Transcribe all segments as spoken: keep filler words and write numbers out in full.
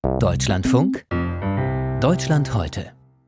Deutschlandfunk Deutschland heute.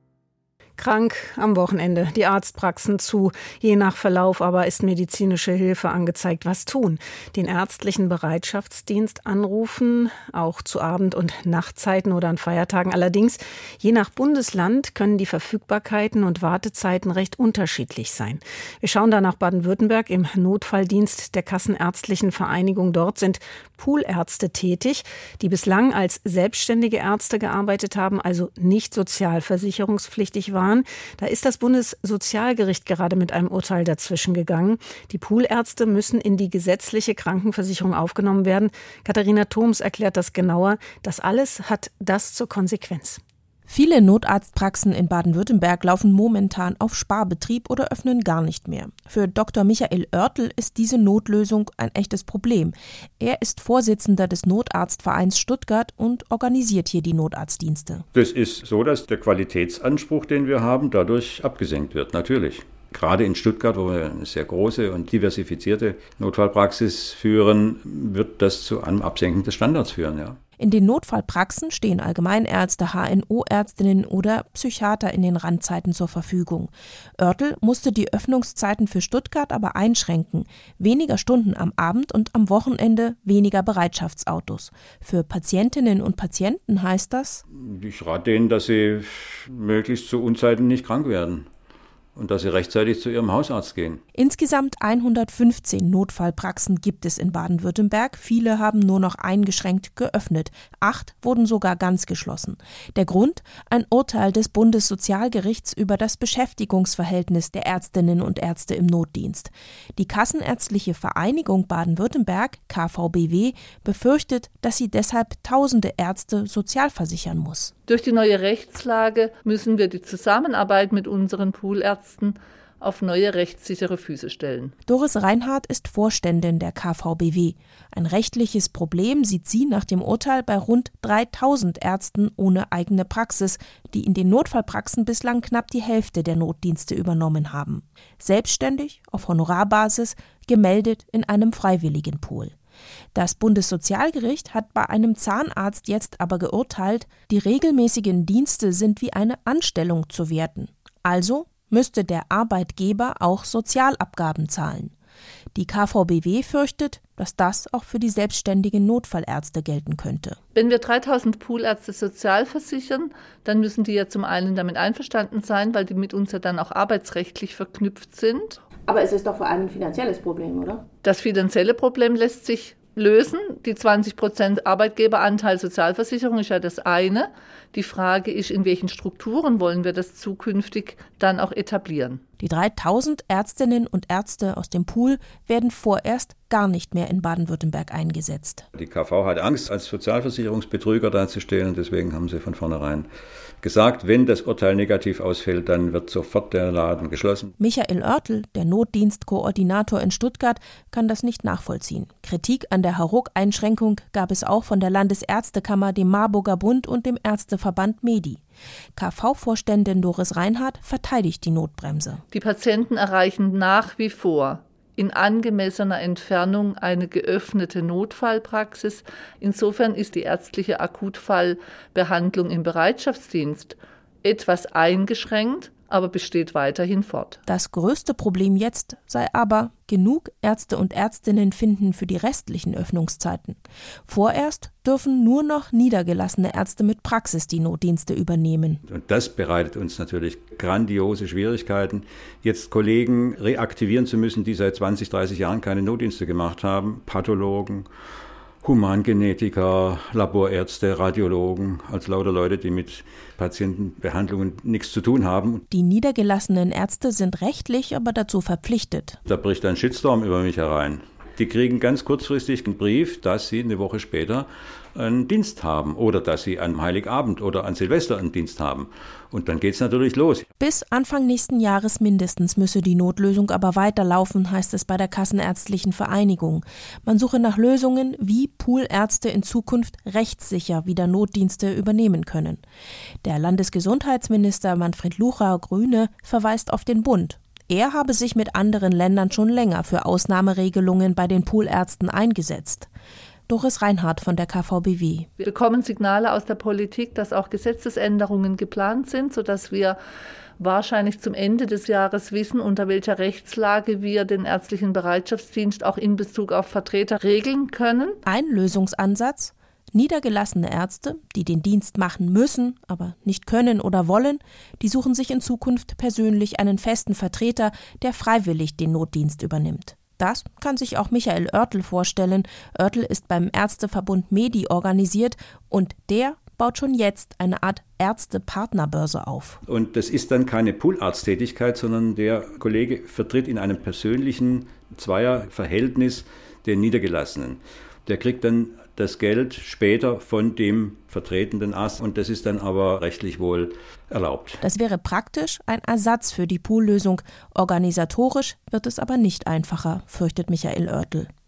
Krank am Wochenende, die Arztpraxen zu. Je nach Verlauf aber ist medizinische Hilfe angezeigt. Was tun? Den ärztlichen Bereitschaftsdienst anrufen, auch zu Abend- und Nachtzeiten oder an Feiertagen. Allerdings, je nach Bundesland können die Verfügbarkeiten und Wartezeiten recht unterschiedlich sein. Wir schauen da nach Baden-Württemberg im Notfalldienst der Kassenärztlichen Vereinigung. Dort sind Poolärzte tätig, die bislang als selbstständige Ärzte gearbeitet haben, also nicht sozialversicherungspflichtig waren. Da ist das Bundessozialgericht gerade mit einem Urteil dazwischen gegangen. Die Poolärzte müssen in die gesetzliche Krankenversicherung aufgenommen werden. Katharina Thoms erklärt das genauer. Das alles hat das zur Konsequenz. Viele Notarztpraxen in Baden-Württemberg laufen momentan auf Sparbetrieb oder öffnen gar nicht mehr. Für Doktor Michael Oertel ist diese Notlösung ein echtes Problem. Er ist Vorsitzender des Notarztvereins Stuttgart und organisiert hier die Notarztdienste. Das ist so, dass der Qualitätsanspruch, den wir haben, dadurch abgesenkt wird, natürlich. Gerade in Stuttgart, wo wir eine sehr große und diversifizierte Notfallpraxis führen, wird das zu einem Absenken des Standards führen, ja. In den Notfallpraxen stehen Allgemeinärzte, H N O-Ärztinnen oder Psychiater in den Randzeiten zur Verfügung. Oertel musste die Öffnungszeiten für Stuttgart aber einschränken. Weniger Stunden am Abend und am Wochenende weniger Bereitschaftsautos. Für Patientinnen und Patienten heißt das: Ich rate denen, dass sie möglichst zu Unzeiten nicht krank werden. Und dass sie rechtzeitig zu ihrem Hausarzt gehen. Insgesamt hundertfünfzehn Notfallpraxen gibt es in Baden-Württemberg. Viele haben nur noch eingeschränkt geöffnet. Acht wurden sogar ganz geschlossen. Der Grund? Ein Urteil des Bundessozialgerichts über das Beschäftigungsverhältnis der Ärztinnen und Ärzte im Notdienst. Die Kassenärztliche Vereinigung Baden-Württemberg, K V B W, befürchtet, dass sie deshalb tausende Ärzte sozialversichern muss. Durch die neue Rechtslage müssen wir die Zusammenarbeit mit unseren Poolärzten auf neue rechtssichere Füße stellen. Doris Reinhardt ist Vorständin der K V B W. Ein rechtliches Problem sieht sie nach dem Urteil bei rund dreitausend Ärzten ohne eigene Praxis, die in den Notfallpraxen bislang knapp die Hälfte der Notdienste übernommen haben. Selbstständig, auf Honorarbasis, gemeldet in einem freiwilligen Pool. Das Bundessozialgericht hat bei einem Zahnarzt jetzt aber geurteilt, die regelmäßigen Dienste sind wie eine Anstellung zu werten. Also müsste der Arbeitgeber auch Sozialabgaben zahlen. Die K V B W fürchtet, dass das auch für die selbstständigen Notfallärzte gelten könnte. Wenn wir dreitausend Poolärzte sozial versichern, dann müssen die ja zum einen damit einverstanden sein, weil die mit uns ja dann auch arbeitsrechtlich verknüpft sind. Aber es ist doch vor allem ein finanzielles Problem, oder? Das finanzielle Problem lässt sich lösen. Die zwanzig Prozent Arbeitgeberanteil Sozialversicherung ist ja das eine. Die Frage ist, in welchen Strukturen wollen wir das zukünftig dann auch etablieren? Die dreitausend Ärztinnen und Ärzte aus dem Pool werden vorerst gar nicht mehr in Baden-Württemberg eingesetzt. Die K V hat Angst, als Sozialversicherungsbetrüger dazustehen. Deswegen haben sie von vornherein gesagt, wenn das Urteil negativ ausfällt, dann wird sofort der Laden geschlossen. Michael Oertel, der Notdienstkoordinator in Stuttgart, kann das nicht nachvollziehen. Kritik an der Hauruck-Einschränkung gab es auch von der Landesärztekammer, dem Marburger Bund und dem Ärzteverband MEDI. K V-Vorständin Doris Reinhardt verteidigt die Notbremse. Die Patienten erreichen nach wie vor in angemessener Entfernung eine geöffnete Notfallpraxis. Insofern ist die ärztliche Akutfallbehandlung im Bereitschaftsdienst etwas eingeschränkt, aber besteht weiterhin fort. Das größte Problem jetzt sei aber, genug Ärzte und Ärztinnen finden für die restlichen Öffnungszeiten. Vorerst dürfen nur noch niedergelassene Ärzte mit Praxis die Notdienste übernehmen. Und das bereitet uns natürlich grandiose Schwierigkeiten, jetzt Kollegen reaktivieren zu müssen, die seit zwanzig, dreißig Jahren keine Notdienste gemacht haben. Pathologen, Humangenetiker, Laborärzte, Radiologen, also lauter Leute, die mit Patientenbehandlungen nichts zu tun haben. Die niedergelassenen Ärzte sind rechtlich aber dazu verpflichtet. Da bricht ein Shitstorm über mich herein. Die kriegen ganz kurzfristig einen Brief, dass sie eine Woche später einen Dienst haben oder dass sie an Heiligabend oder an Silvester einen Dienst haben. Und dann geht's natürlich los. Bis Anfang nächsten Jahres mindestens müsse die Notlösung aber weiterlaufen, heißt es bei der Kassenärztlichen Vereinigung. Man suche nach Lösungen, wie Poolärzte in Zukunft rechtssicher wieder Notdienste übernehmen können. Der Landesgesundheitsminister Manfred Lucha, Grüne, verweist auf den Bund. Er habe sich mit anderen Ländern schon länger für Ausnahmeregelungen bei den Poolärzten eingesetzt. Doris Reinhardt von der K V B W. Wir bekommen Signale aus der Politik, dass auch Gesetzesänderungen geplant sind, sodass wir wahrscheinlich zum Ende des Jahres wissen, unter welcher Rechtslage wir den ärztlichen Bereitschaftsdienst auch in Bezug auf Vertreter regeln können. Ein Lösungsansatz: Niedergelassene Ärzte, die den Dienst machen müssen, aber nicht können oder wollen, die suchen sich in Zukunft persönlich einen festen Vertreter, der freiwillig den Notdienst übernimmt. Das kann sich auch Michael Oertel vorstellen. Oertel ist beim Ärzteverbund Medi organisiert und der baut schon jetzt eine Art Ärzte-Partnerbörse auf. Und das ist dann keine Poolarzttätigkeit, sondern der Kollege vertritt in einem persönlichen Zweierverhältnis den Niedergelassenen. Der kriegt dann das Geld später von dem vertretenden Arzt und das ist dann aber rechtlich wohl erlaubt. Das wäre praktisch ein Ersatz für die Poollösung. Organisatorisch wird es aber nicht einfacher, fürchtet Michael Oertel.